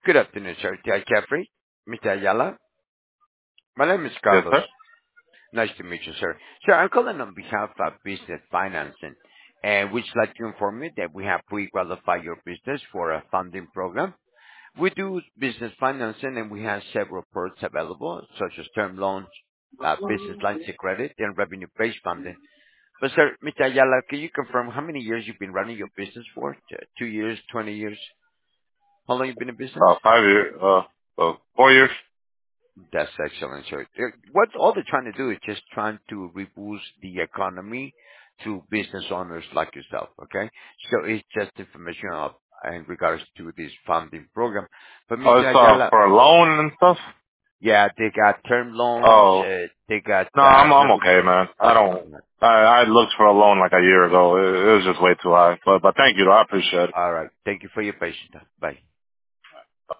Good afternoon, sir. Jeffrey, Mr. Ayala. My name is Yes, Carlos. sir. Nice to meet you, sir. Sir, I'm calling on behalf of Business Financing, and we'd like to inform you that we have pre-qualified your business for a funding program. We do business financing, and we have several products available, such as term loans, business lines of credit, and revenue-based funding. But, sir, Mr. Ayala, can you confirm how many years you've been running your business for? 2 years, 20 years? How long you been in business? 5 years, 4 years. That's excellent, sir. What all they're trying to do is just trying to reboost the economy to business owners like yourself, okay? So it's just information in regards to this funding program. But Oh, Mr. it's Ayala, for a loan and stuff. yeah, they got term loans, Oh, they got no, I'm revenue. okay, man. I don't. I looked for a loan like a year ago. It was just way too high. But thank you, though. I appreciate it. All right. Thank you for your patience. Bye.